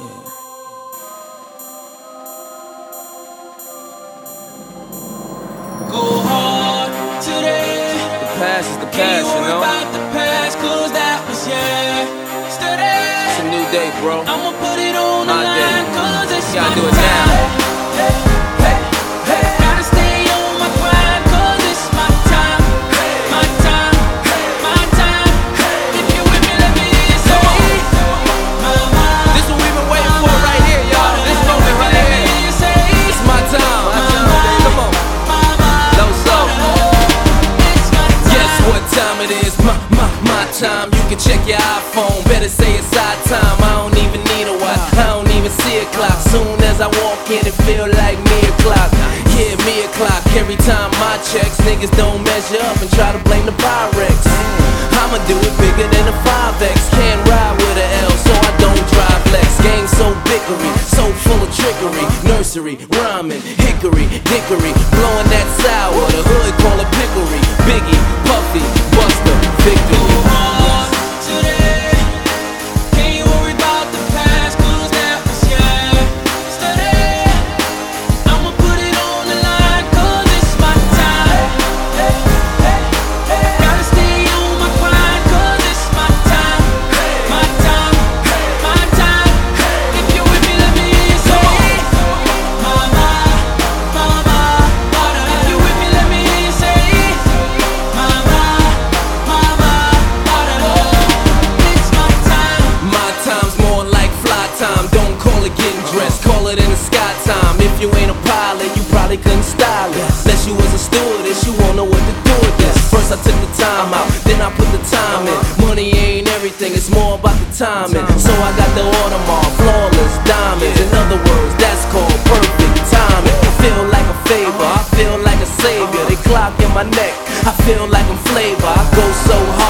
Go hard today. The past is the Can't past, you worry know? about the past, cause that was yesterday. It's a new day, bro. I'ma put it on the My day. line, cause it's You gotta my do it now. time. Gotta stay on my grind, cause it's my time. My time, my time. If you with me, let me hear you say, This what we've been waiting for right here, y'all. This moment right here. It's my time. Come on. Low soul. Guess what time it is? My time. You can check your iPhone. Better say it's our time. I don't even need a watch. I don't even see a clock. Soon as I walk in, it feel like me o'clock. Yeah, me o'clock. Every time my checks, niggas don't measure up and try to blame the Pyrex. I'ma do it bigger than a 5X. Can't ride with a L, so I don't drive Lex. Game so bickery, so full of trickery. Nursery, rhyming, hickory, dickory, blowing that sour. The hood call it pickery. Biggie, Puffy, Buster, victory. You ain't a pilot, you probably couldn't style it. Unless you was a stewardess, you won't know what to do with this. First I took the time out, then I put the time in. Money ain't everything, it's more about the timing. So I got the Audemars, flawless diamonds. In other words, that's called perfect timing. I feel like a favor, I feel like a savior. They clock in my neck, I feel like I'm flavor. I go so hard.